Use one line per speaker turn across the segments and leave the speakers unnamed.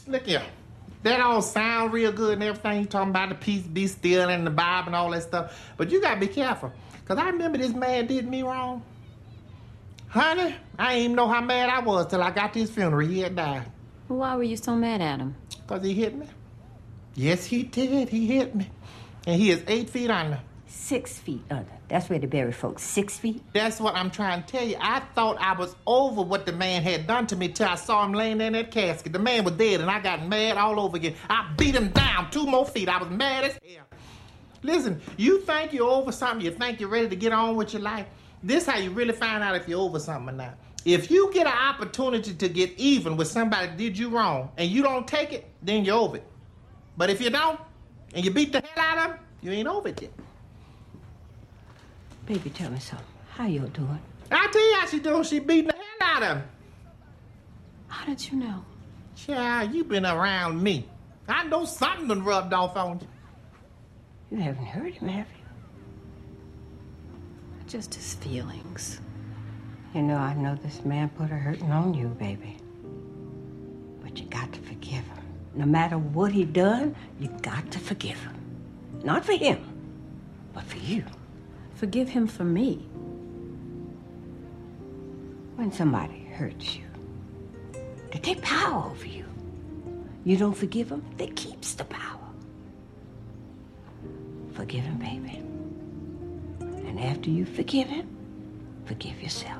Look here. That all sound real good and everything. You talking about the peace be still and the Bible and all that stuff. But you gotta be careful. Because I remember this man did me wrong. Honey, I didn't even know how mad I was till I got to his funeral. He had died.
Why were you so mad at him?
Because he hit me. Yes, he did. He hit me. And he is 8 feet under.
6 feet under. That's where they bury folks. 6 feet?
That's what I'm trying to tell you. I thought I was over what the man had done to me till I saw him laying there in that casket. The man was dead, and I got mad all over again. I beat him down 2 more feet. I was mad as hell. Listen, you think you're over something, you think you're ready to get on with your life. This is how you really find out if you're over something or not. If you get an opportunity to get even with somebody that did you wrong, and you don't take it, then you're over it. But if you don't, and you beat the hell out of them, you ain't over it yet.
Baby, tell me something. How you doing?
I'll tell you how she doing. She beating the hell out of him.
How did you know?
Child, you been around me. I know something done rubbed off on you.
You haven't heard him, have you?
Just his feelings.
You know, I know this man put a hurting on you, baby. But you got to forgive him. No matter what he done, you got to forgive him. Not for him, but for you.
Forgive him for me.
When somebody hurts you, they take power over you. You don't forgive them, they keeps the power. Forgive him, baby. And after you forgive him, forgive yourself.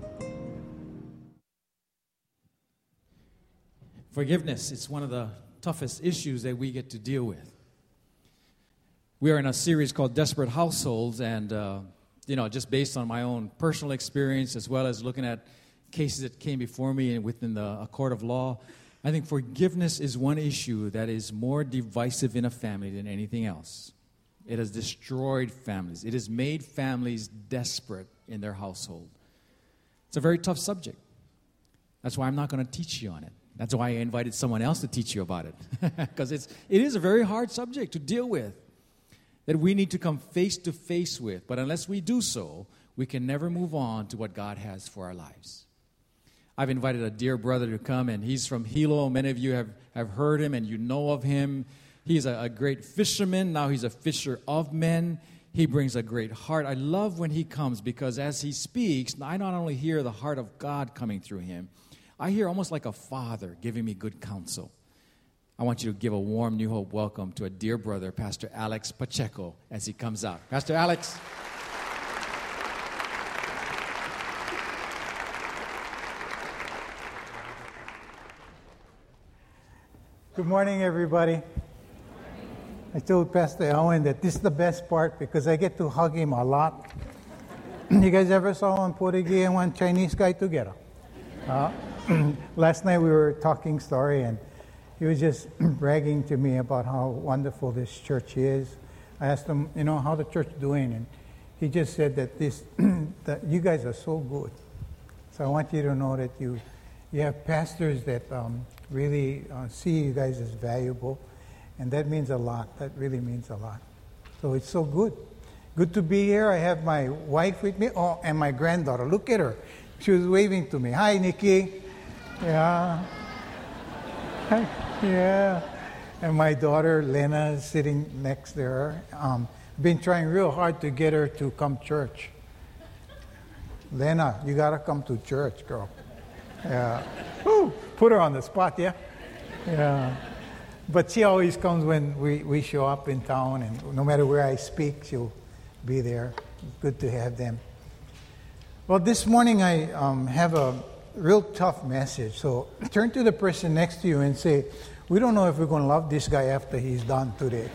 Forgiveness is one of the toughest issues that we get to deal with. We are in a series called Desperate Households, and, just based on my own personal experience as well as looking at cases that came before me and within a court of law, I think forgiveness is one issue that is more divisive in a family than anything else. It has destroyed families. It has made families desperate in their household. It's a very tough subject. That's why I'm not going to teach you on it. That's why I invited someone else to teach you about it. Because it is a very hard subject to deal with, that we need to come face to face with. But unless we do so, we can never move on to what God has for our lives. I've invited a dear brother to come, and he's from Hilo. Many of you have heard him, and you know of him. He's a great fisherman. Now he's a fisher of men. He brings a great heart. I love when he comes because as he speaks, I not only hear the heart of God coming through him, I hear almost like a father giving me good counsel. I want you to give a warm New Hope welcome to a dear brother, Pastor Alex Pacheco, as he comes out. Pastor Alex.
Good morning, everybody. I told Pastor Owen that this is the best part because I get to hug him a lot. You guys ever saw one Portuguese and one Chinese guy together? Last night we were talking story, and he was just bragging to me about how wonderful this church is. I asked him, how the church doing, and he just said that that you guys are so good. So I want you to know that you have pastors that really see you guys as valuable, and that means a lot. That really means a lot. So it's so good. Good to be here. I have my wife with me, and my granddaughter. Look at her. She was waving to me. Hi, Nikki. Yeah. Yeah. And my daughter, Lena, is sitting next to her. Been trying real hard to get her to come church. Lena, you got to come to church, girl. Yeah. Woo, put her on the spot, yeah? Yeah. But she always comes when we show up in town, and no matter where I speak, she'll be there. Good to have them. Well, this morning I have a real tough message. So turn to the person next to you and say, we don't know if we're going to love this guy after he's done today.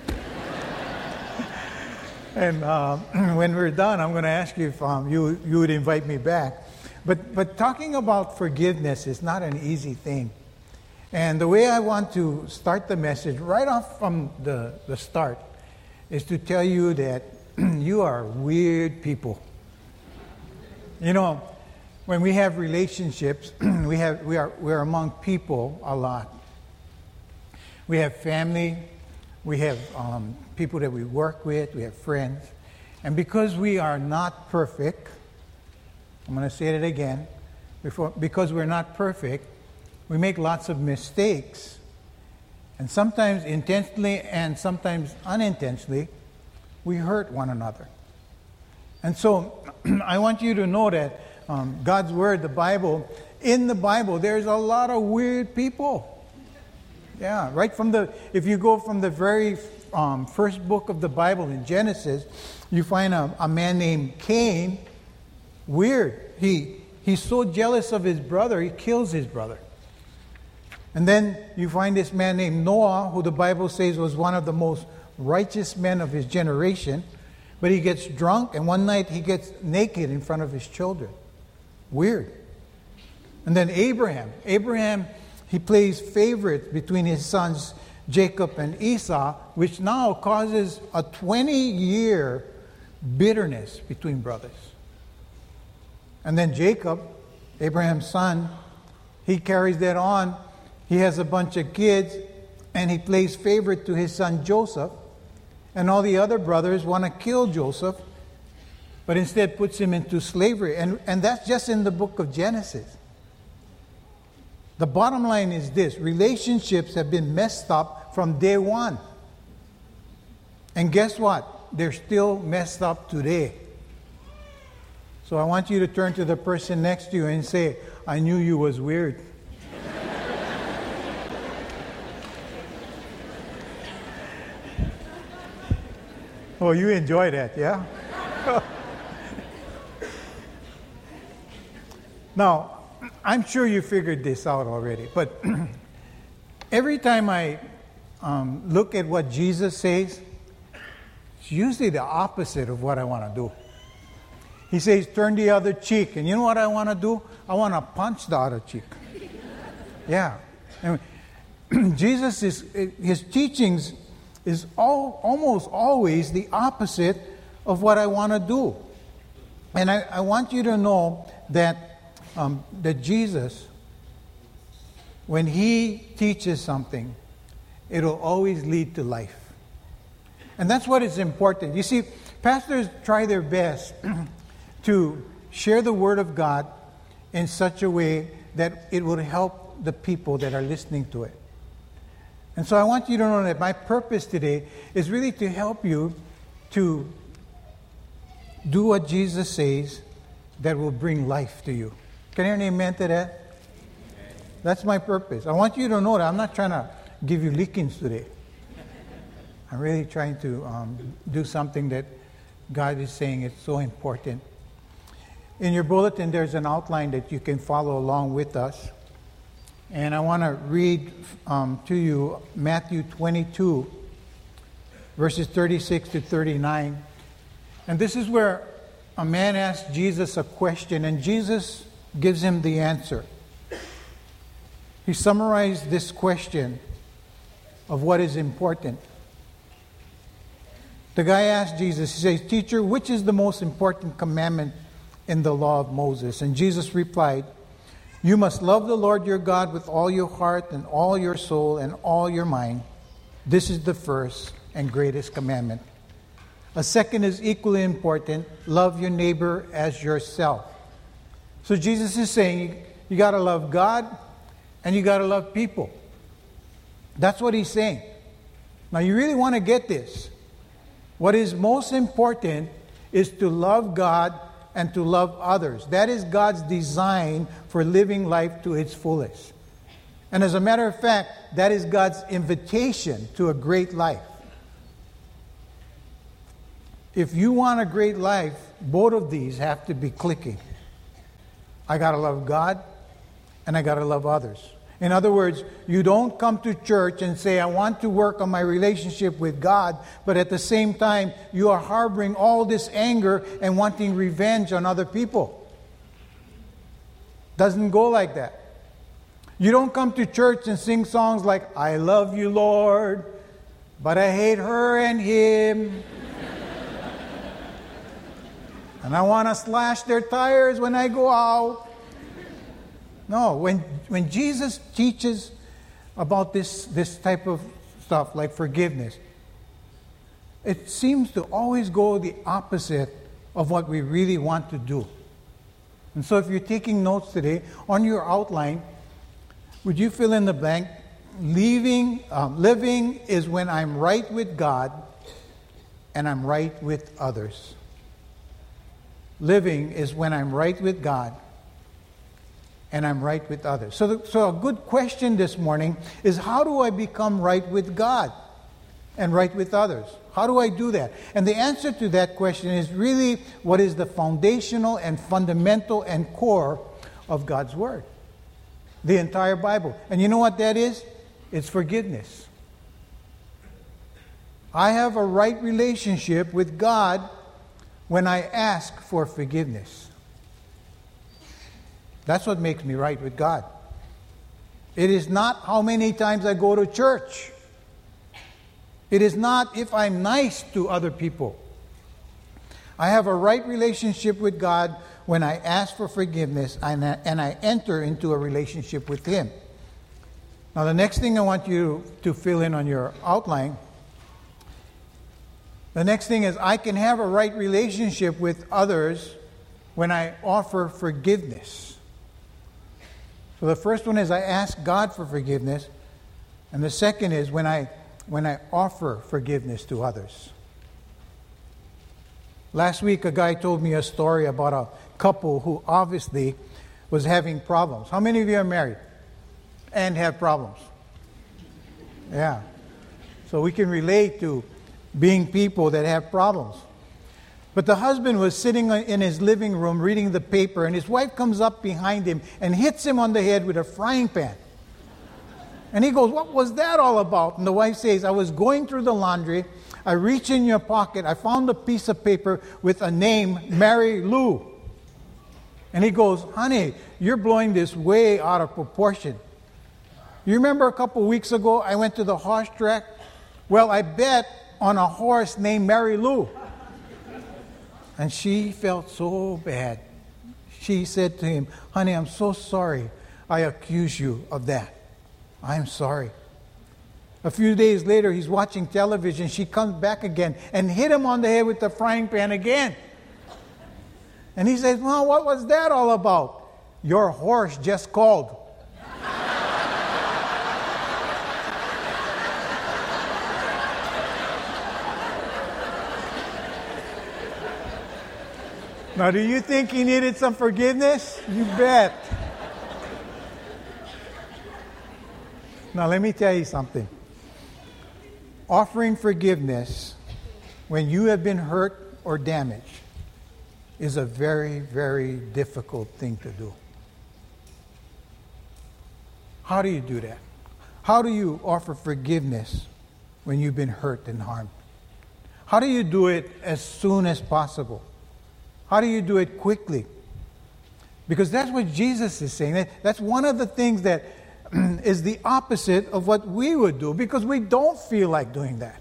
And when we're done, I'm going to ask you if you would invite me back. But talking about forgiveness is not an easy thing. And the way I want to start the message right off from the start is to tell you that you are weird people. When we have relationships, we're among people a lot. We have family, we have people that we work with, we have friends. And because we are not perfect, I'm going to say it again, because we're not perfect, we make lots of mistakes. And sometimes intentionally and sometimes unintentionally, we hurt one another. And so I want you to know that God's Word, the Bible, in the Bible, there's a lot of weird people. Yeah, right from if you go from the very first book of the Bible in Genesis, you find a man named Cain. Weird. He's so jealous of his brother, he kills his brother. And then you find this man named Noah, who the Bible says was one of the most righteous men of his generation. But he gets drunk, and one night he gets naked in front of his children. Weird. And then Abraham. He plays favorites between his sons Jacob and Esau, which now causes a 20-year bitterness between brothers. And then Jacob, Abraham's son, he carries that on. He has a bunch of kids, and he plays favorite to his son Joseph. And all the other brothers want to kill Joseph, but instead puts him into slavery. And that's just in the book of Genesis. The bottom line is this: relationships have been messed up from day one. And guess what? They're still messed up today. So I want you to turn to the person next to you and say, I knew you was weird. Oh, you enjoy that, yeah? Now, I'm sure you figured this out already, but every time I look at what Jesus says, it's usually the opposite of what I want to do. He says, turn the other cheek. And you know what I want to do? I want to punch the other cheek. Yeah. And Jesus, his teachings is almost always the opposite of what I want to do. And I want you to know that Jesus, when he teaches something, it'll always lead to life. And that's what is important. You see, pastors try their best to share the Word of God in such a way that it will help the people that are listening to it. And so I want you to know that my purpose today is really to help you to do what Jesus says that will bring life to you. Can I hear an amen to that? That's my purpose. I want you to know that I'm not trying to give you lickings today. I'm really trying to do something that God is saying is so important. In your bulletin, there's an outline that you can follow along with us. And I want to read to you Matthew 22, verses 36 to 39. And this is where a man asks Jesus a question, and Jesus gives him the answer. He summarized this question of what is important. The guy asked Jesus, he says, "Teacher, which is the most important commandment in the law of Moses?" And Jesus replied, "You must love the Lord your God with all your heart and all your soul and all your mind. This is the first and greatest commandment. A second is equally important. Love your neighbor as yourself." So Jesus is saying you got to love God and you got to love people. That's what he's saying. Now you really want to get this. What is most important is to love God and to love others. That is God's design for living life to its fullest. And as a matter of fact, that is God's invitation to a great life. If you want a great life, both of these have to be clicking. I got to love God and I got to love others. In other words, you don't come to church and say, I want to work on my relationship with God, but at the same time, you are harboring all this anger and wanting revenge on other people. Doesn't go like that. You don't come to church and sing songs like, I love you, Lord, but I hate her and him. And I want to slash their tires when I go out. No, when Jesus teaches about this type of stuff like forgiveness, it seems to always go the opposite of what we really want to do. And so if you're taking notes today, on your outline, would you fill in the blank living is when I'm right with God and I'm right with others. Living is when I'm right with God and I'm right with others. So a good question this morning is, how do I become right with God and right with others? How do I do that? And the answer to that question is really what is the foundational and fundamental and core of God's Word. The entire Bible. And you know what that is? It's forgiveness. I have a right relationship with God when I ask for forgiveness. That's what makes me right with God. It is not how many times I go to church. It is not if I'm nice to other people. I have a right relationship with God when I ask for forgiveness and I enter into a relationship with Him. Now, the next thing I want you to fill in on your outline, the next thing is I can have a right relationship with others when I offer forgiveness. So the first one is I ask God for forgiveness, and the second is when I offer forgiveness to others. Last week, a guy told me a story about a couple who obviously was having problems. How many of you are married and have problems? Yeah. So we can relate to being people that have problems. But the husband was sitting in his living room reading the paper, and his wife comes up behind him and hits him on the head with a frying pan. And he goes, "What was that all about?" And the wife says, "I was going through the laundry. I reached in your pocket. I found a piece of paper with a name, Mary Lou." And he goes, "Honey, you're blowing this way out of proportion. You remember a couple weeks ago I went to the horse track? Well, I bet on a horse named Mary Lou." And she felt so bad. She said to him, "Honey, I'm so sorry I accused you of that. I'm sorry." A few days later, he's watching television. She comes back again and hit him on the head with the frying pan again. And he says, "Well, what was that all about?" "Your horse just called." Now, do you think he needed some forgiveness? You bet. Now, let me tell you something. Offering forgiveness when you have been hurt or damaged is a very, very difficult thing to do. How do you do that? How do you offer forgiveness when you've been hurt and harmed? How do you do it as soon as possible? How do you do it quickly? Because that's what Jesus is saying. That's one of the things that is the opposite of what we would do, because we don't feel like doing that.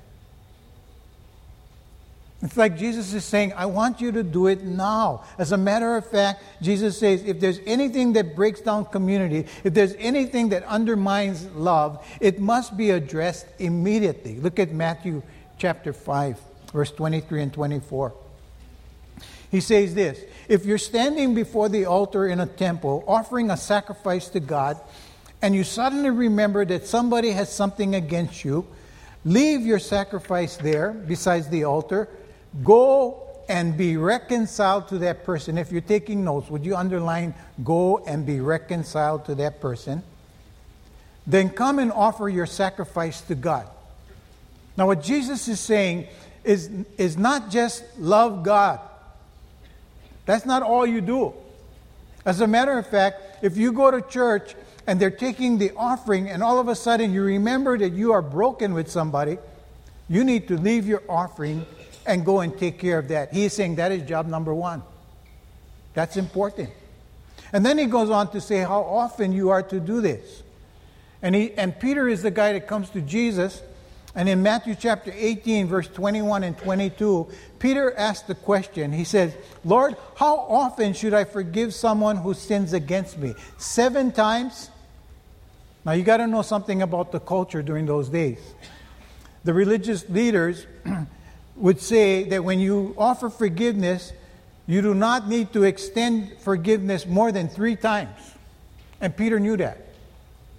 It's like Jesus is saying, I want you to do it now. As a matter of fact, Jesus says, if there's anything that breaks down community, if there's anything that undermines love, it must be addressed immediately. Look at Matthew chapter 5, verse 23 and 24. He says this, if you're standing before the altar in a temple offering a sacrifice to God, and you suddenly remember that somebody has something against you, leave your sacrifice there besides the altar, go and be reconciled to that person. If you're taking notes, would you underline, go and be reconciled to that person? Then come and offer your sacrifice to God. Now what Jesus is saying is not just love God. That's not all you do. As a matter of fact, if you go to church and they're taking the offering and all of a sudden you remember that you are broken with somebody, you need to leave your offering and go and take care of that. He is saying that is job number one. That's important. And then he goes on to say how often you are to do this. And Peter is the guy that comes to Jesus. And in Matthew chapter 18, verse 21 and 22, Peter asked the question. He says, Lord, how often should I forgive someone who sins against me? 7 times? Now you got to know something about the culture during those days. The religious leaders would say that when you offer forgiveness, you do not need to extend forgiveness more than 3 times. And Peter knew that.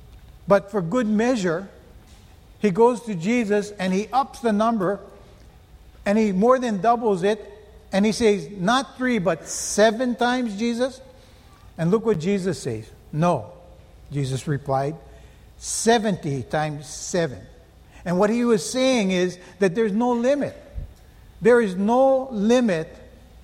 But for good measure, he goes to Jesus and he ups the number and he more than doubles it. And he says, not 3, but 7 times, Jesus. And look what Jesus says. No, Jesus replied, 70 times 7. And what he was saying is that there's no limit. There is no limit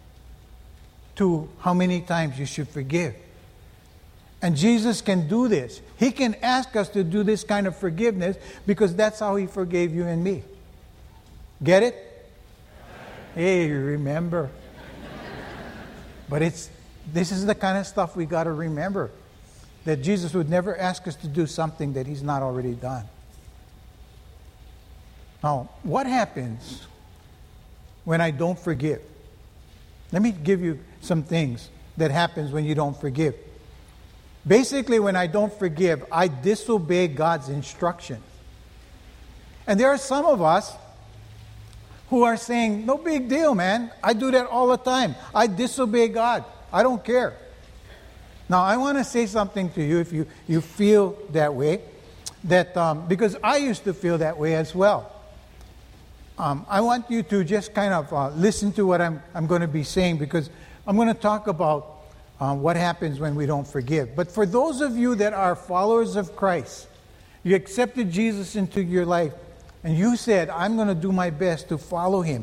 to how many times you should forgive. And Jesus can do this. He can ask us to do this kind of forgiveness because that's how he forgave you and me. Get it? Hey, you remember. But this is the kind of stuff we got to remember. That Jesus would never ask us to do something that he's not already done. Now, what happens when I don't forgive? Let me give you some things that happens when you don't forgive. Basically, when I don't forgive, I disobey God's instruction. And there are some of us who are saying, no big deal, man. I do that all the time. I disobey God. I don't care. Now, I want to say something to you if you feel that way, that because I used to feel that way as well. I want you to just kind of listen to what I'm going to be saying, because I'm going to talk about what happens when we don't forgive. But for those of you that are followers of Christ, you accepted Jesus into your life, and you said, I'm going to do my best to follow him.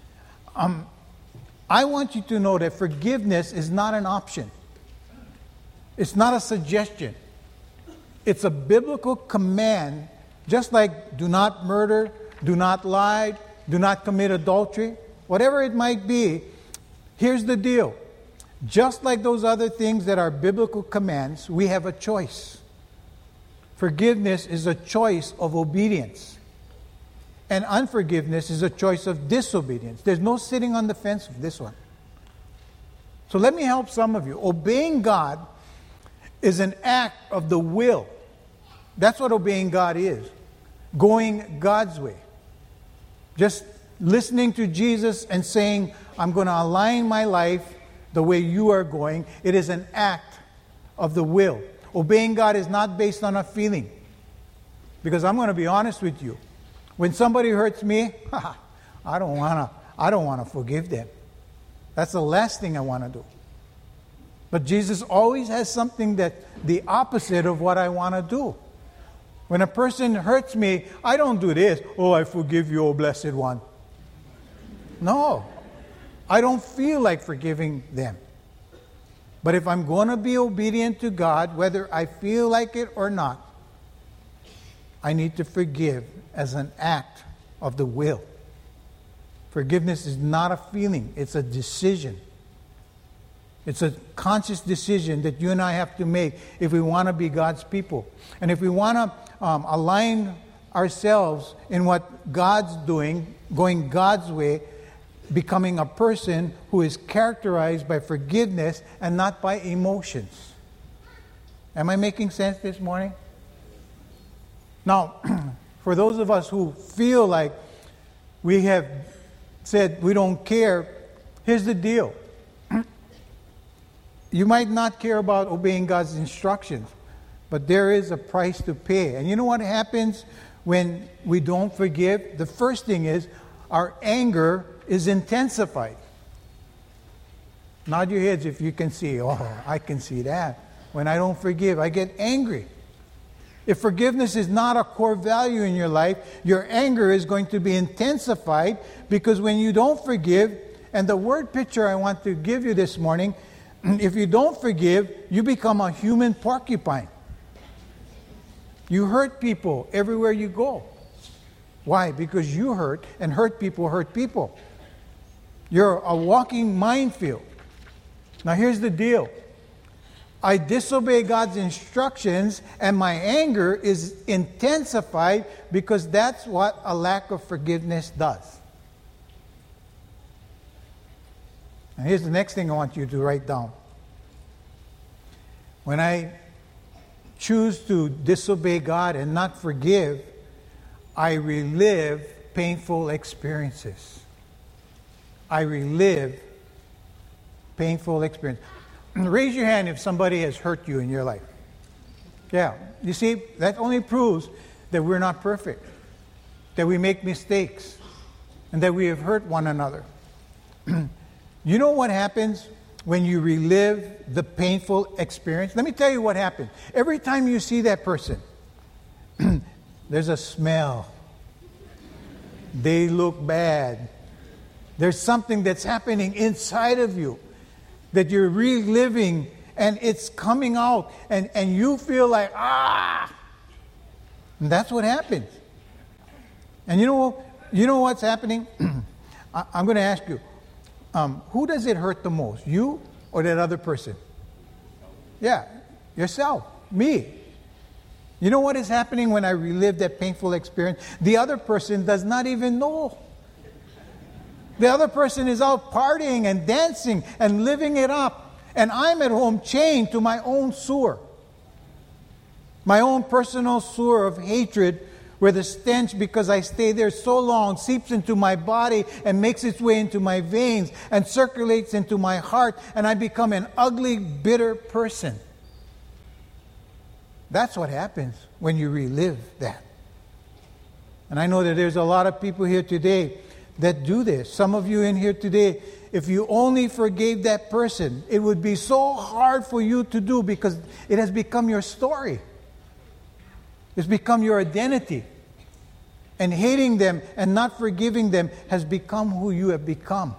I want you to know that forgiveness is not an option. It's not a suggestion. It's a biblical command, just like do not murder, do not lie, do not commit adultery, whatever it might be. Here's the deal. Just like those other things that are biblical commands, we have a choice. Forgiveness is a choice of obedience. And unforgiveness is a choice of disobedience. There's no sitting on the fence with this one. So let me help some of you. Obeying God is an act of the will. That's what obeying God is. Going God's way. Just listening to Jesus and saying, I'm going to align my life the way you are going. It is an act of the will. Obeying God is not based on a feeling. Because I'm going to be honest with you. When somebody hurts me, I don't want to forgive them. That's the last thing I want to do. But Jesus always has something that the opposite of what I want to do. When a person hurts me, I don't do this. Oh, I forgive you, oh blessed one. No. I don't feel like forgiving them. But if I'm going to be obedient to God, whether I feel like it or not, I need to forgive as an act of the will. Forgiveness is not a feeling, it's a decision. It's a conscious decision that you and I have to make if we want to be God's people. And if we want to align ourselves in what God's doing, going God's way, becoming a person who is characterized by forgiveness and not by emotions. Am I making sense this morning? Now, for those of us who feel like we have said we don't care, here's the deal. You might not care about obeying God's instructions, but there is a price to pay. And you know what happens when we don't forgive? The first thing is our anger is intensified. Nod your heads if you can see. Oh, I can see that. When I don't forgive, I get angry. If forgiveness is not a core value in your life, your anger is going to be intensified, because when you don't forgive, and the word picture I want to give you this morning, if you don't forgive, you become a human porcupine. You hurt people everywhere you go. Why? Because you hurt, and hurt people hurt people. You're a walking minefield. Now here's the deal. I disobey God's instructions, and my anger is intensified, because that's what a lack of forgiveness does. And here's the next thing I want you to write down. When I choose to disobey God and not forgive, I relive painful experiences. I relive painful experiences. Raise your hand if somebody has hurt you in your life. Yeah. You see, that only proves that we're not perfect, that we make mistakes, and that we have hurt one another. You know what happens when you relive the painful experience? Let me tell you what happens. Every time you see that person, there's a smell. They look bad. There's something that's happening inside of you that you're reliving, and it's coming out, and you feel like, ah! And that's what happens. And you know what's happening? I'm going to ask you, who does it hurt the most, you or that other person? Yeah, yourself, me. You know what is happening when I relive that painful experience? The other person does not even know. The other person is out partying and dancing and living it up. And I'm at home chained to my own sewer. My own personal sewer of hatred, where the stench, because I stay there so long, seeps into my body and makes its way into my veins and circulates into my heart, and I become an ugly, bitter person. That's what happens when you relive that. And I know that there's a lot of people here today that do this. Some of you in here today, if you only forgave that person, it would be so hard for you to do because it has become your story. It's become your identity. And hating them and not forgiving them has become who you have become.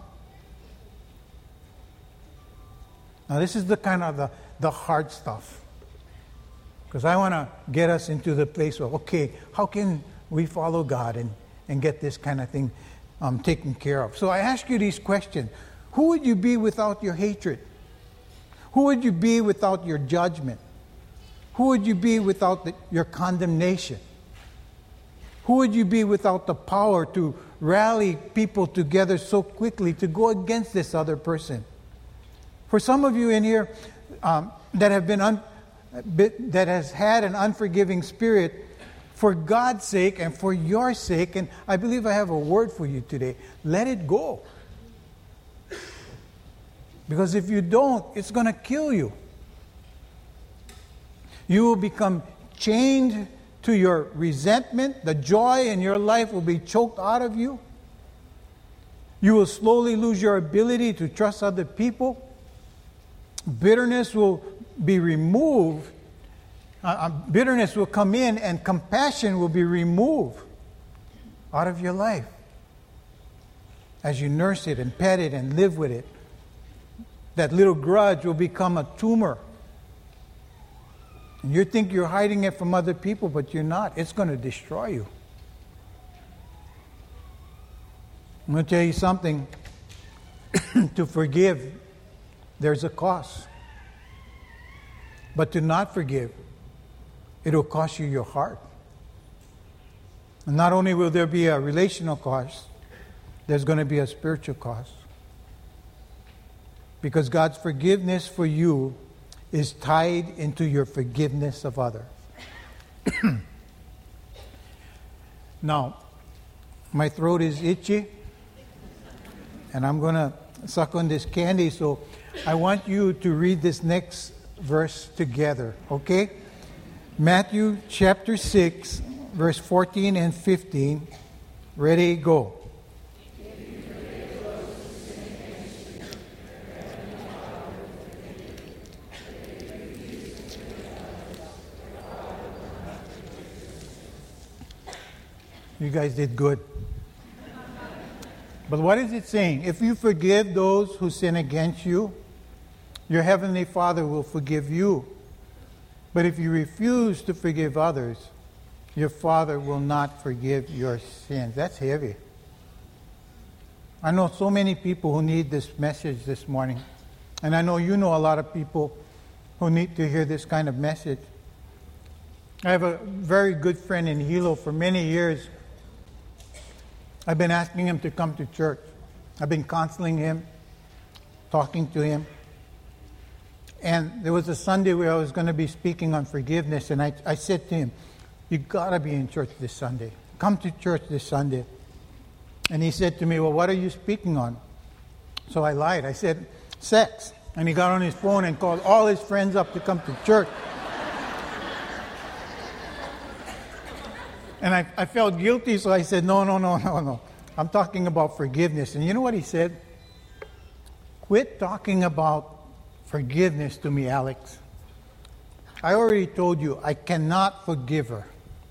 Now this is the kind of the hard stuff. Because I want to get us into the place of, okay, how can we follow God and get this kind of thing taken care of? So I ask you these questions. Who would you be without your hatred? Who would you be without your judgment? Who would you be without your condemnation? Who would you be without the power to rally people together so quickly to go against this other person? For some of you in here that have been that has had an unforgiving spirit, for God's sake and for your sake, and I believe I have a word for you today, let it go. Because if you don't, it's going to kill you. You will become chained to your resentment. The joy in your life will be choked out of you. You will slowly lose your ability to trust other people. Bitterness will be removed. Bitterness will come in, and compassion will be removed out of your life as you nurse it and pet it and live with it. That little grudge will become a tumor. And you think you're hiding it from other people, but you're not. It's going to destroy you. I'm going to tell you something. To forgive, there's a cost. But to not forgive, it'll cost you your heart. And not only will there be a relational cost, there's going to be a spiritual cost. Because God's forgiveness for you is tied into your forgiveness of others. Now, my throat is itchy, and I'm going to suck on this candy, so I want you to read this next verse together, okay? Matthew chapter 6, verse 14 and 15. Ready, go. You guys did good. But what is it saying? If you forgive those who sin against you, your heavenly Father will forgive you. But if you refuse to forgive others, your Father will not forgive your sins. That's heavy. I know so many people who need this message this morning. And I know you know a lot of people who need to hear this kind of message. I have a very good friend in Hilo for many years. I've been asking him to come to church. I've been counseling him, talking to him. And there was a Sunday where I was going to be speaking on forgiveness, and I said to him, you got to be in church this Sunday. Come to church this Sunday. And he said to me, well, what are you speaking on? So I lied. I said, sex. And he got on his phone and called all his friends up to come to church. And I felt guilty, so I said, no. I'm talking about forgiveness. And you know what he said? Quit talking about forgiveness to me, Alex. I already told you, I cannot forgive her.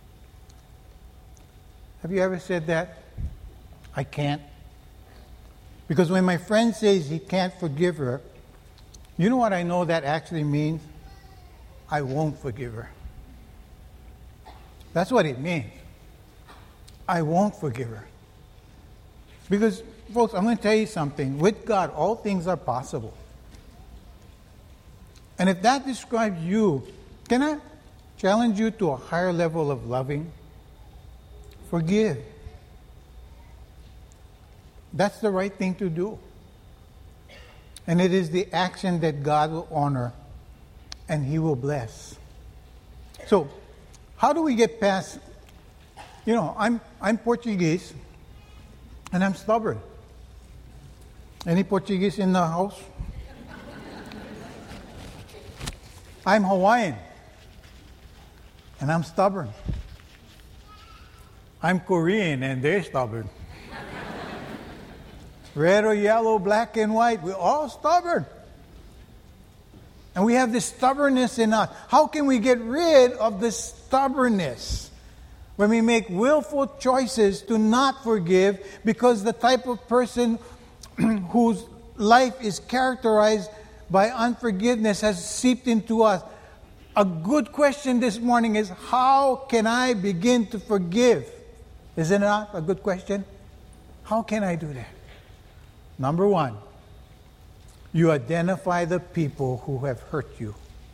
Have you ever said that? I can't. Because when my friend says he can't forgive her, you know what I know that actually means? I won't forgive her. That's what it means. I won't forgive her. Because, folks, I'm going to tell you something. With God, all things are possible. And if that describes you, can I challenge you to a higher level of loving? Forgive. That's the right thing to do. And it is the action that God will honor and He will bless. So, how do we get past, I'm Portuguese and I'm stubborn. Any Portuguese in the house? I'm Hawaiian and I'm stubborn. I'm Korean and they're stubborn. Red or yellow, black and white, we're all stubborn. And we have this stubbornness in us. How can we get rid of this stubbornness? When we make willful choices to not forgive, because the type of person whose life is characterized by unforgiveness has seeped into us. A good question this morning is, how can I begin to forgive? Is it not a good question? How can I do that? Number one, you identify the people who have hurt you.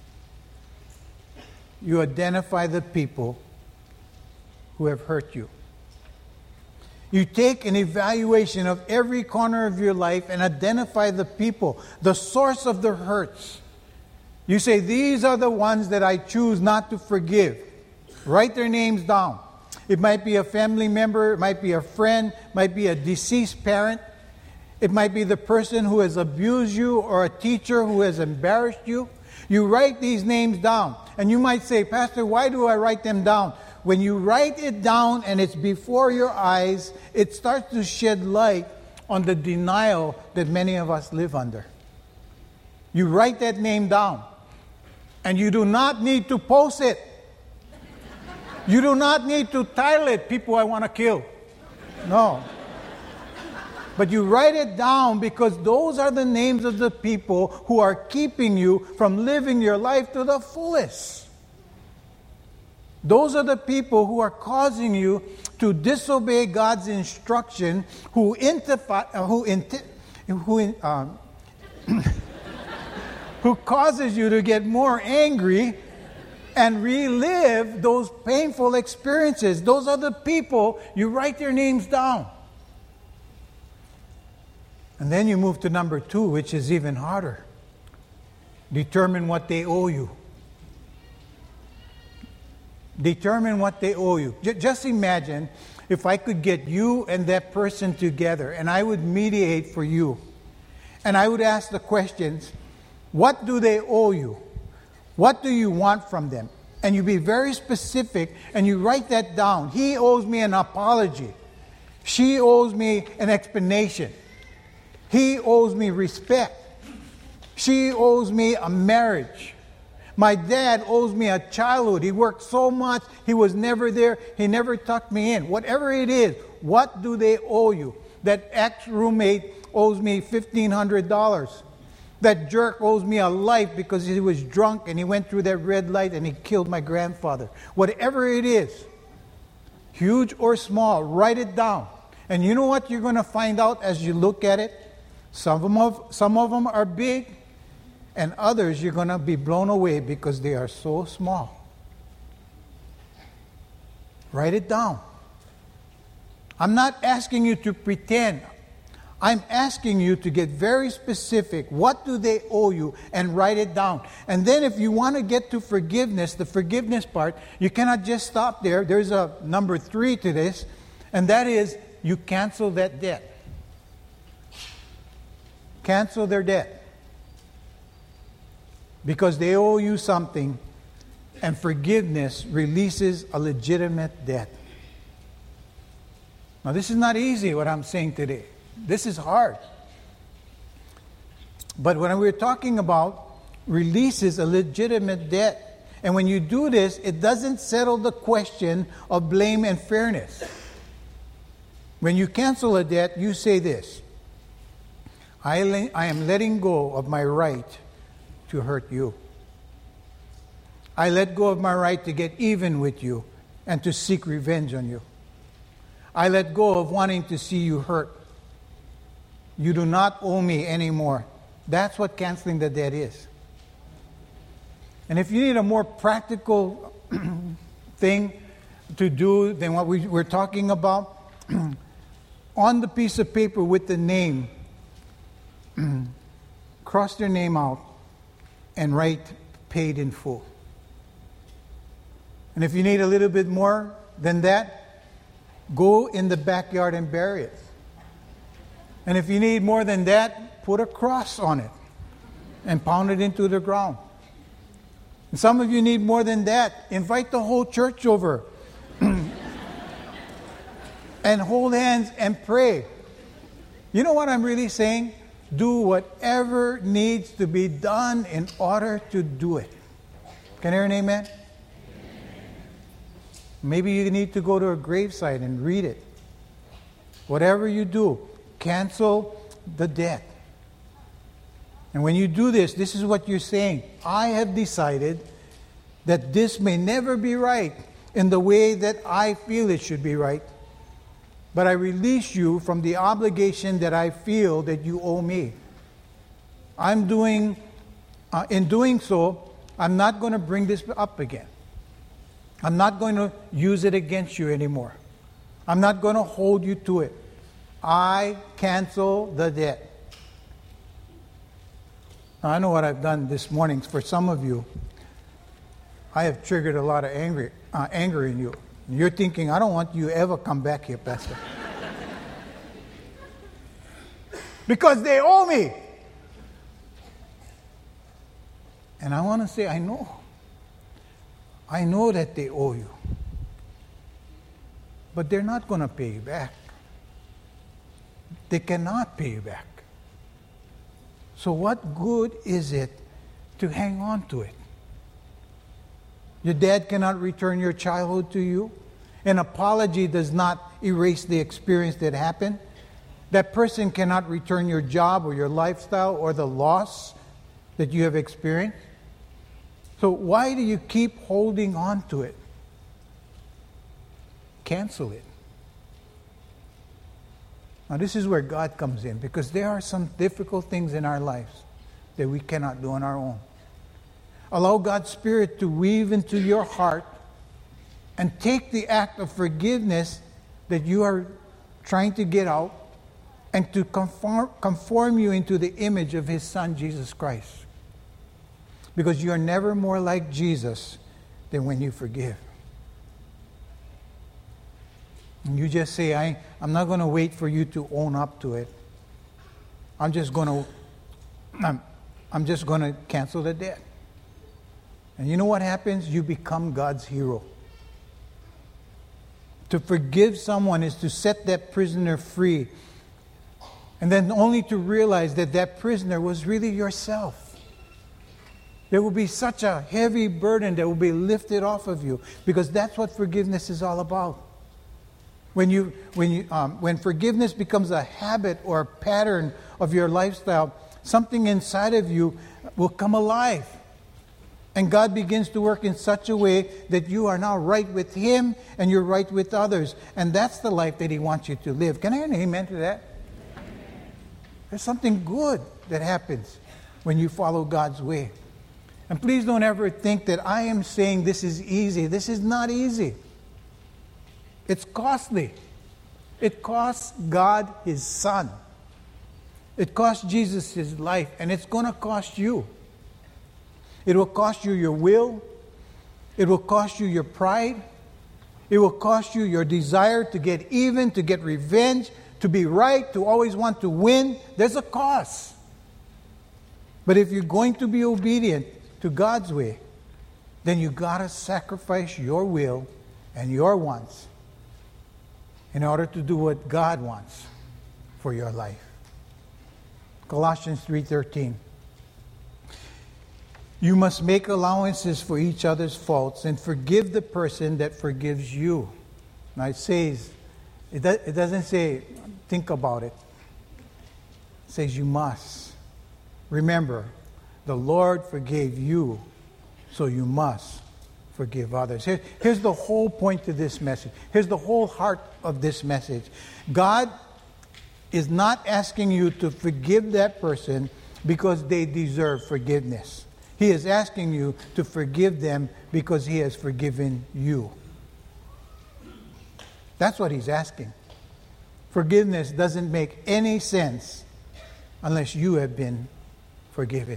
You identify the people who have hurt you. You take an evaluation of every corner of your life and identify the people, the source of the hurts. You say, these are the ones that I choose not to forgive. Write their names down. It might be a family member, it might be a friend, it might be a deceased parent. It might be the person who has abused you or a teacher who has embarrassed you. You write these names down. And you might say, Pastor, why do I write them down? When you write it down and it's before your eyes, it starts to shed light on the denial that many of us live under. You write that name down. And you do not need to post it. You do not need to title it, People I Want to Kill. No. But you write it down because those are the names of the people who are keeping you from living your life to the fullest. Those are the people who are causing you to disobey God's instruction, who causes you to get more angry and relive those painful experiences. Those are the people, you write their names down. And then you move to number 2, which is even harder. Determine what they owe you. Determine what they owe you. Just imagine if I could get you and that person together and I would mediate for you. And I would ask the questions, what do they owe you? What do you want from them? And you be very specific and you write that down. He owes me an apology. She owes me an explanation. He owes me respect. She owes me a marriage. My dad owes me a childhood. He worked so much. He was never there. He never tucked me in. Whatever it is, what do they owe you? That ex-roommate owes me $1,500. That jerk owes me a life because he was drunk and he went through that red light and he killed my grandfather. Whatever it is, huge or small, write it down. And you know what you're going to find out as you look at it? Some of them are big, and others you're going to be blown away because they are so small. Write it down. I'm not asking you to pretend. I'm asking you to get very specific. What do they owe you? And write it down. And then if you want to get to forgiveness, the forgiveness part, you cannot just stop there. There's a number 3 to this, and that is you cancel that debt. Cancel their debt. Because they owe you something, and forgiveness releases a legitimate debt. Now, this is not easy, what I'm saying today. This is hard. But when we're talking about releases a legitimate debt, and when you do this, it doesn't settle the question of blame and fairness. When you cancel a debt, you say this: I am letting go of my right to hurt you. I let go of my right to get even with you and to seek revenge on you. I let go of wanting to see you hurt. You do not owe me anymore. That's what canceling the debt is. And if you need a more practical thing to do than what we're talking about, on the piece of paper with the name, cross their name out and write paid in full. And if you need a little bit more than that, go in the backyard and bury it. And if you need more than that, put a cross on it and pound it into the ground. And some of you need more than that. Invite the whole church over and hold hands and pray. You know what I'm really saying? Do whatever needs to be done in order to do it. Can I hear an amen? Maybe you need to go to a gravesite and read it. Whatever you do, cancel the debt. And when you do this, this is what you're saying: I have decided that this may never be right in the way that I feel it should be right, but I release you from the obligation that I feel that you owe me. In doing so, I'm not going to bring this up again. I'm not going to use it against you anymore. I'm not going to hold you to it. I cancel the debt. Now, I know what I've done this morning. For some of you, I have triggered a lot of anger in you. You're thinking, I don't want you to ever come back here, Pastor. Because they owe me. And I want to say, I know. I know that they owe you. But they're not going to pay you back. They cannot pay you back. So what good is it to hang on to it? Your dad cannot return your childhood to you. An apology does not erase the experience that happened. That person cannot return your job or your lifestyle or the loss that you have experienced. So why do you keep holding on to it? Cancel it. Now this is where God comes in, because there are some difficult things in our lives that we cannot do on our own. Allow God's Spirit to weave into your heart and take the act of forgiveness that you are trying to get out and to conform you into the image of His Son, Jesus Christ. Because you are never more like Jesus than when you forgive. And you just say, I'm not going to wait for you to own up to it. I'm just going to cancel the debt. And you know what happens? You become God's hero. To forgive someone is to set that prisoner free. And then only to realize that that prisoner was really yourself. There will be such a heavy burden that will be lifted off of you, because that's what forgiveness is all about. When forgiveness becomes a habit or a pattern of your lifestyle, something inside of you will come alive. And God begins to work in such a way that you are now right with Him and you're right with others. And that's the life that He wants you to live. Can I hear an amen to that? There's something good that happens when you follow God's way. And please don't ever think that I am saying this is easy. This is not easy. It's costly. It costs God His Son. It cost Jesus His life, and it's going to cost you. It will cost you your will. It will cost you your pride. It will cost you your desire to get even, to get revenge, to be right, to always want to win. There's a cost. But if you're going to be obedient to God's way, then you got to sacrifice your will and your wants in order to do what God wants for your life. Colossians 3:13. You must make allowances for each other's faults and forgive the person that forgives you. Now it says, it doesn't say think about it. It says you must. Remember, the Lord forgave you, so you must forgive others. Here's the whole point to this message. Here's the whole heart of this message. God is not asking you to forgive that person because they deserve forgiveness. He is asking you to forgive them because He has forgiven you. That's what He's asking. Forgiveness doesn't make any sense unless you have been forgiven.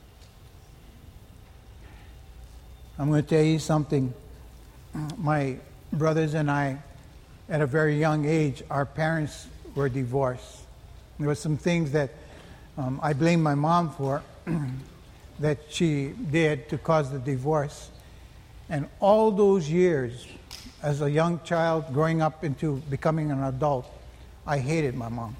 I'm going to tell you something. My brothers and I, at a very young age, our parents were divorced. There were some things that I blame my mom for that she did to cause the divorce. And all those years, as a young child growing up into becoming an adult, I hated my mom.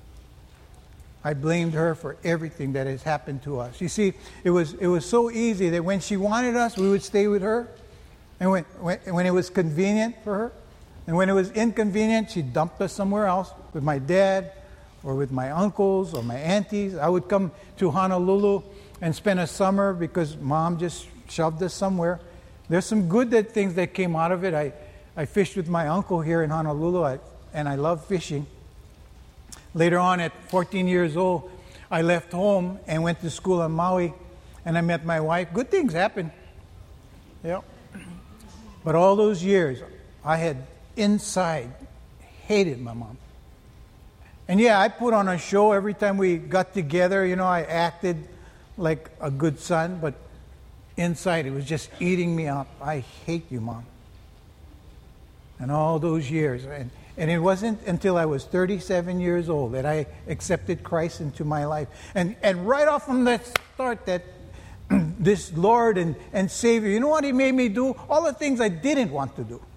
I blamed her for everything that has happened to us. You see, it was so easy that when she wanted us, we would stay with her. And when it was convenient for her, and when it was inconvenient, she dumped us somewhere else with my dad or with my uncles or my aunties. I would come to Honolulu and spend a summer because Mom just shoved us somewhere. There's some good things that came out of it. I fished with my uncle here in Honolulu, and I love fishing. Later on, at 14 years old, I left home and went to school on Maui, and I met my wife. Good things happened. Yeah. But all those years, I had inside hated my mom. And yeah, I put on a show every time we got together. You know, I acted like a good son, but inside it was just eating me up. I hate you, Mom. And all those years. And it wasn't until I was 37 years old that I accepted Christ into my life. And right off from that start, that this Lord and Savior, you know what He made me do? All the things I didn't want to do.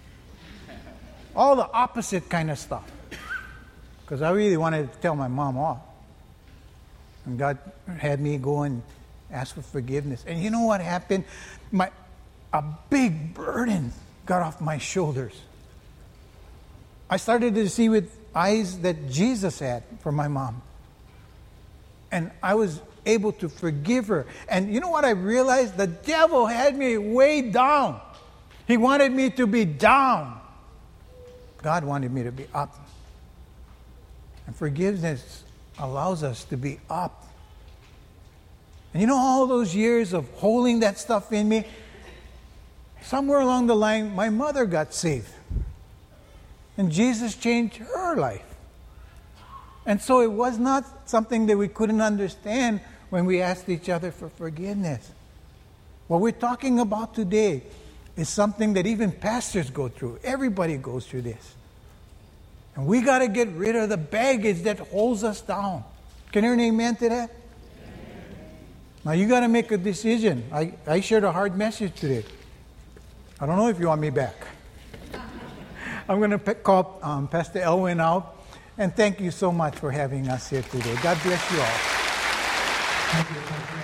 All the opposite kind of stuff. Because I really wanted to tell my mom off. And God had me go and ask for forgiveness. And you know what happened? A big burden got off my shoulders. I started to see with eyes that Jesus had for my mom. And I was able to forgive her. And you know what I realized? The devil had me way down. He wanted me to be down. God wanted me to be up. And forgiveness allows us to be up. And you know, all those years of holding that stuff in me, somewhere along the line, my mother got saved. And Jesus changed her life. And so it was not something that we couldn't understand when we asked each other for forgiveness. What we're talking about today is something that even pastors go through. Everybody goes through this. And we got to get rid of the baggage that holds us down. Can you hear an amen to that? Now you got to make a decision. I shared a hard message today. I don't know if you want me back. I'm going to call Pastor Elwin out. And thank you so much for having us here today. God bless you all. Thank you.